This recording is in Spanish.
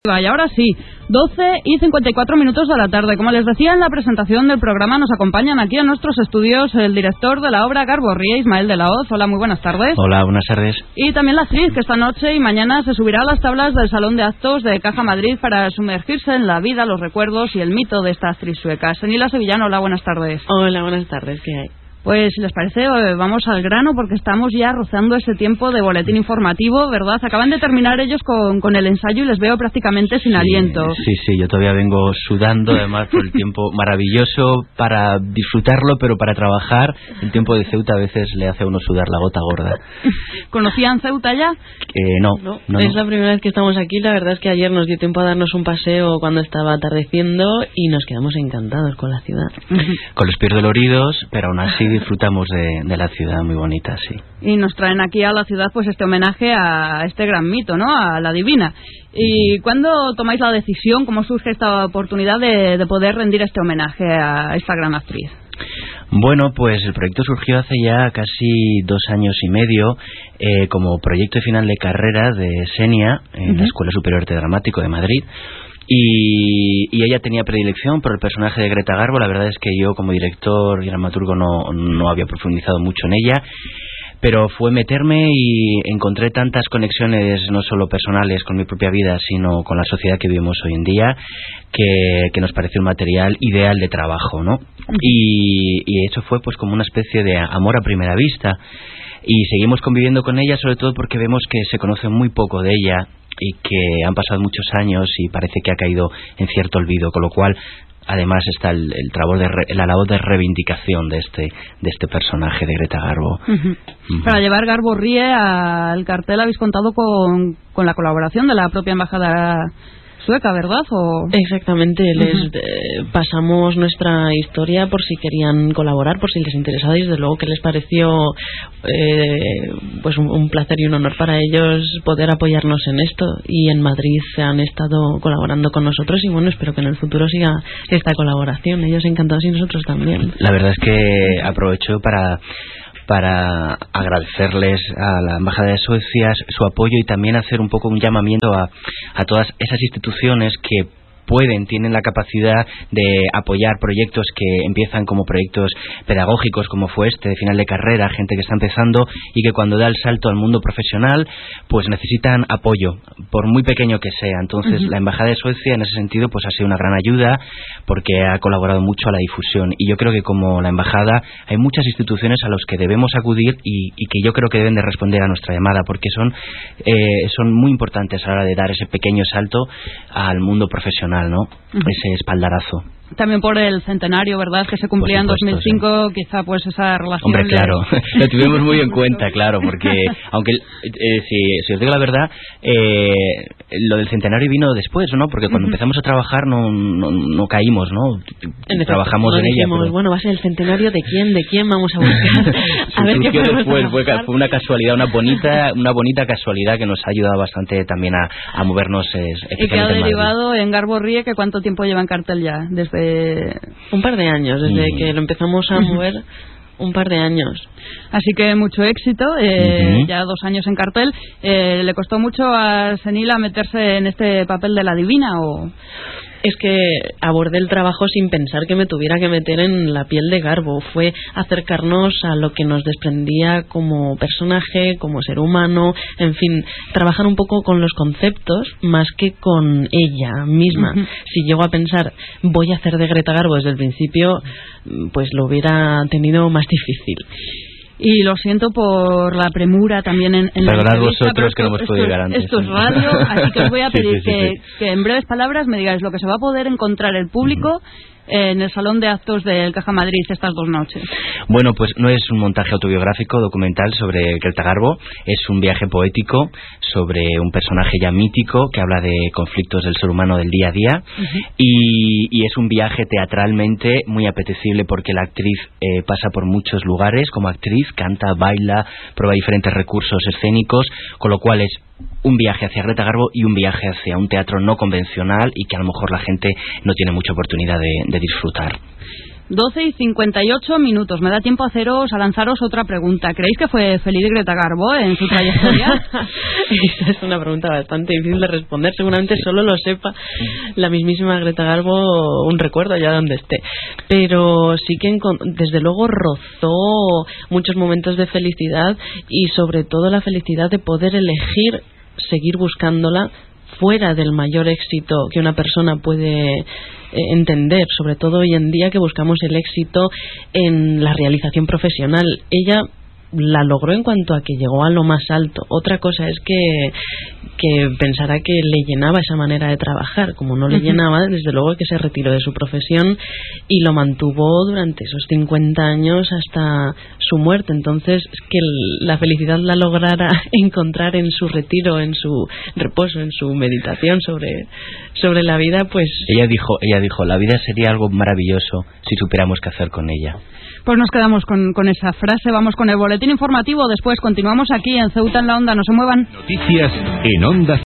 Y ahora sí, 12:54 de la tarde. Como les decía en la presentación del programa, nos acompañan aquí en nuestros estudios el director de la obra Garbo Ríe, Ismael de la Hoz. Hola, muy buenas tardes. Hola, buenas tardes. Y también la actriz, que esta noche y mañana se subirá a las tablas del Salón de Actos de Caja Madrid para sumergirse en la vida, los recuerdos y el mito de esta actriz sueca. Senila Sevillano, hola, buenas tardes. Hola, buenas tardes, ¿qué hay? Pues si les parece, vamos al grano porque estamos ya rozando ese tiempo de boletín informativo, ¿verdad? Acaban de terminar ellos con el ensayo y les veo prácticamente sin aliento. Sí, yo todavía vengo sudando, además por el tiempo maravilloso para disfrutarlo, pero para trabajar, el tiempo de Ceuta a veces le hace a uno sudar la gota gorda. ¿Conocían Ceuta ya? No. Es la primera vez que estamos aquí. La verdad es que ayer nos dio tiempo a darnos un paseo cuando estaba atardeciendo y nos quedamos encantados con la ciudad. Con los pies doloridos, pero aún así disfrutamos de la ciudad, muy bonita, sí. Y nos traen aquí a la ciudad pues este homenaje a este gran mito, ¿no? A la divina. ¿Y cuándo tomáis la decisión, cómo surge esta oportunidad de poder rendir este homenaje a esta gran actriz? Bueno, pues el proyecto surgió hace ya casi 2 años y medio como proyecto de final de carrera de Xenia en la Escuela Superior de Dramático de Madrid. Y ella tenía predilección por el personaje de Greta Garbo. La verdad es que yo como director y dramaturgo no había profundizado mucho en ella, pero fue meterme y encontré tantas conexiones no solo personales con mi propia vida, sino con la sociedad que vivimos hoy en día, que nos pareció un material ideal de trabajo, ¿no? Y eso fue pues como una especie de amor a primera vista, y seguimos conviviendo con ella, sobre todo porque vemos que se conoce muy poco de ella y que han pasado muchos años y parece que ha caído en cierto olvido, con lo cual además está la labor de reivindicación de este personaje de Greta Garbo. Para llevar Garbo Ríe al cartel habéis contado con la colaboración de la propia embajada sueca, ¿verdad? Exactamente, les pasamos nuestra historia por si querían colaborar, por si les interesaba, y desde luego que les pareció pues un placer y un honor para ellos poder apoyarnos en esto, y en Madrid se han estado colaborando con nosotros y bueno, espero que en el futuro siga esta colaboración, ellos encantados y nosotros también. La verdad es que aprovecho para agradecerles a la Embajada de Suecia su apoyo y también hacer un poco un llamamiento a todas esas instituciones que tienen la capacidad de apoyar proyectos que empiezan como proyectos pedagógicos, como fue este de final de carrera, gente que está empezando y que cuando da el salto al mundo profesional pues necesitan apoyo, por muy pequeño que sea. Entonces la Embajada de Suecia en ese sentido pues ha sido una gran ayuda porque ha colaborado mucho a la difusión, y yo creo que como la Embajada hay muchas instituciones a las que debemos acudir y que yo creo que deben de responder a nuestra llamada, porque son muy importantes a la hora de dar ese pequeño salto al mundo profesional, ¿no? Ese espaldarazo. También por el centenario, ¿verdad? Que se cumplía en 2005, sí. Quizá pues esa relación... Hombre, claro, lo tuvimos muy en cuenta, claro, porque aunque si os digo la verdad, lo del centenario vino después, ¿no? Porque cuando empezamos a trabajar no caímos, ¿no? Trabajamos en ella. Pero... Bueno, va a ser el centenario de quién vamos a buscar. A ver qué después, fue una casualidad, una bonita casualidad que nos ha ayudado bastante también a movernos y que ha derivado en Garbo Ríe, que ¿cuánto tiempo lleva en cartel ya? Desde un par de años, desde que lo empezamos a mover, un par de años. Así que mucho éxito, ya 2 años en cartel. ¿Le costó mucho a Senila meterse en este papel de la divina o...? Es que abordé el trabajo sin pensar que me tuviera que meter en la piel de Garbo. Fue acercarnos a lo que nos desprendía como personaje, como ser humano, en fin, trabajar un poco con los conceptos más que con ella misma. Si llego a pensar, voy a hacer de Greta Garbo desde el principio, pues lo hubiera tenido más difícil. Y lo siento por la premura también en la entrevista. Perdonad vosotros que no hemos podido llegar antes. Esto es radio, así que os voy a pedir que en breves palabras me digáis lo que se va a poder encontrar el público en el Salón de Actos del Caja Madrid estas 2 noches. Bueno, pues no es un montaje autobiográfico documental sobre Greta Garbo, es un viaje poético sobre un personaje ya mítico que habla de conflictos del ser humano del día a día, y es un viaje teatralmente muy apetecible porque la actriz pasa por muchos lugares como actriz, canta, baila, prueba diferentes recursos escénicos, con lo cual es un viaje hacia Greta Garbo y un viaje hacia un teatro no convencional y que a lo mejor la gente no tiene mucha oportunidad de disfrutar. 12:58. Me da tiempo a lanzaros otra pregunta. ¿Creéis que fue feliz Greta Garbo en su trayectoria? Esa es una pregunta bastante difícil de responder. Seguramente solo lo sepa la mismísima Greta Garbo, un recuerdo allá donde esté. Pero sí que desde luego rozó muchos momentos de felicidad, y sobre todo la felicidad de poder elegir seguir buscándola fuera del mayor éxito que una persona puede entender, sobre todo hoy en día que buscamos el éxito en la realización profesional. Ella la logró en cuanto a que llegó a lo más alto. Otra cosa es que pensara que le llenaba esa manera de trabajar. Como no le llenaba, desde luego que se retiró de su profesión y lo mantuvo durante esos 50 años hasta su muerte. Entonces, que la felicidad la lograra encontrar en su retiro, en su reposo, en su meditación sobre la vida, pues... Ella dijo, la vida sería algo maravilloso si supiéramos qué hacer con ella. Pues nos quedamos con esa frase. Vamos con el boletín informativo. Después continuamos aquí en Ceuta en la Onda. No se muevan. Noticias en Onda